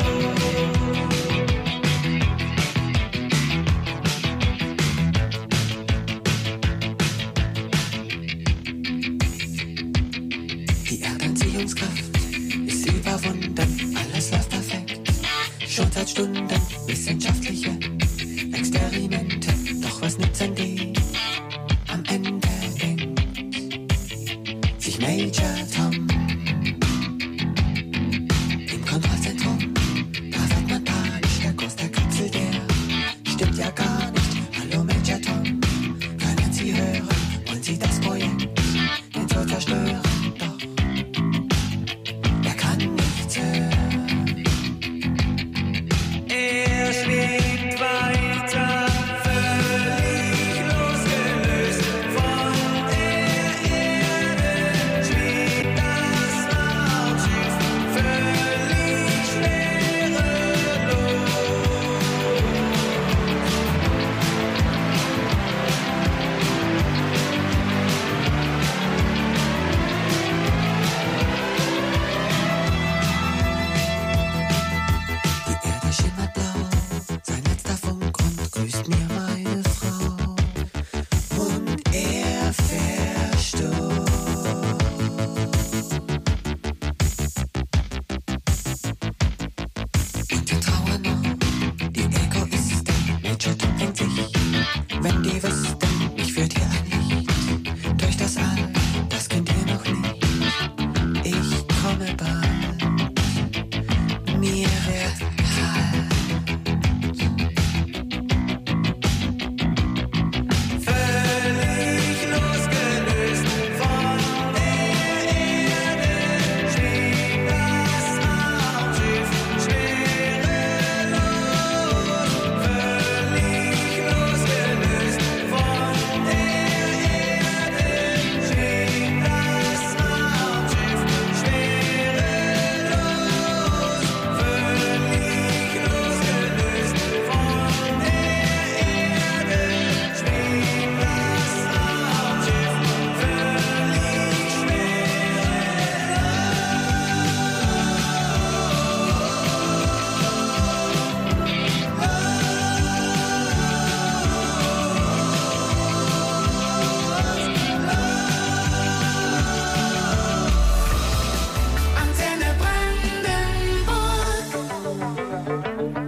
Die Erdanziehungskraft ist überwunden, alles läuft perfekt. Schon seit Stunden wissenschaftliche Experimente, doch was nützen die? Am Ende denkt sich Major Tom im Kontrollzentrum. Da wird man panisch, der Kurs der Kapsel, der stimmt ja gar nicht. Hallo Major Tom, können Sie hören? Wollen Sie das Projekt den Zoll zerstören? Doch er kann nichts hören. Er schwebt weiter, völlig losgelöst von der Erde, schwebt das Raumschiff völlig schwerelos. Die Erde schimmert blau, sein letzter Funkgrund grüßt mir meine Frau. Und er verstummt. Und wir trauern noch, die Egoisten. Major Tom denkt sich, wenn die wüssten, mich führt hier ein Licht durch das All, das kennt ihr noch nicht. Ich komme bald, mir